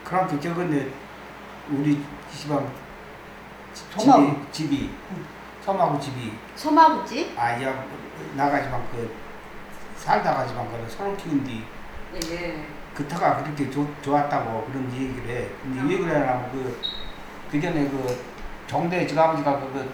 그럼 저건데 우리 시방 소마구. 집이 소마구 집이 소마구집? 아야 나가지만 그 살다가지만 그 소를 키운디 예. 그터가 그렇게 좋았다고 그런 얘기를 해. 근데 이 얘기를 하려면 그 전에 그 정대 저 아버지가 그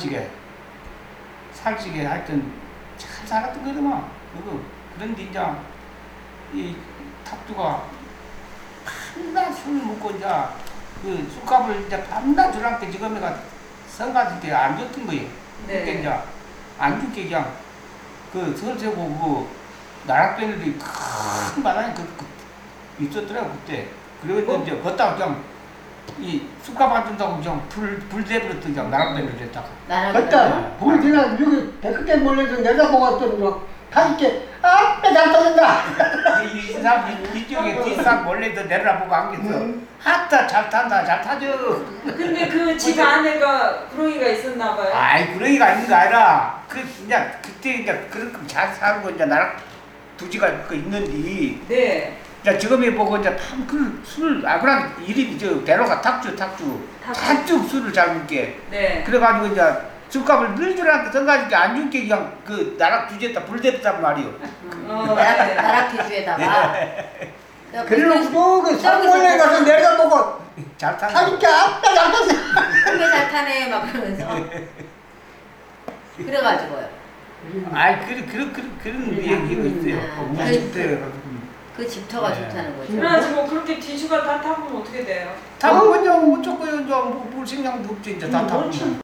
살찌게 하여튼 잘 살았던 거더만. 그런데 이제 이 탑두가 밤낮 술 먹고 이제 그 술값을 이제 밤낮 주랑께 지금 내가 성가질 때 안 줬던 거예요. 네. 그때 이제 안 줄게 그냥 그 설세고 그 나락변들이 큰 마당이 있었더라고 그때. 그리고 이제 걷다가 그냥 이 술값 안 준다고 그냥 불 대버렸던 그냥 나락변을 했다가. 그때 불 지나 여기 백흑대 몰려서 내다보았더니 다섯 개 잘 터진다. 이 사람 이쪽에 뒷산 몰래 더 내려다보고 안겠어. 하다 잘 탄다 잘 타죠. 근데 그 집 안에가 구렁이가 있었나 봐요. 아이 구렁이가 있는 거 아니라 그냥 그때 이제 그렇게 잘 살고 이제 나락 두지가 그 있는데. 네. 자 지금에 보고 이제 술 그럼 이름이 저 대로가 탁주 잔뜩 술을 잘 먹게. 네. 그래가지고 이제 술값을 늘 줄알았는데 성가지게 안 줄게 그냥 그 나락 두지에다 불 댔단 말이오. 네. 나락해주에다가. 그래놓고 그 산골에 가서 내다보고 잘 타는 다섯 개 잘 탔어. 한개 잘 타네 막 그러면서. 그래가지고요. 아이 그런 얘기가 있어요. 우리 집때 그 집터가 좋다는 거죠. 그래가지고 그렇게 뒤주가 다 타보면 어떻게 돼요? 다 그냥 어쩌고요 이제 뭐 물식량도 없지 이제 다 타고.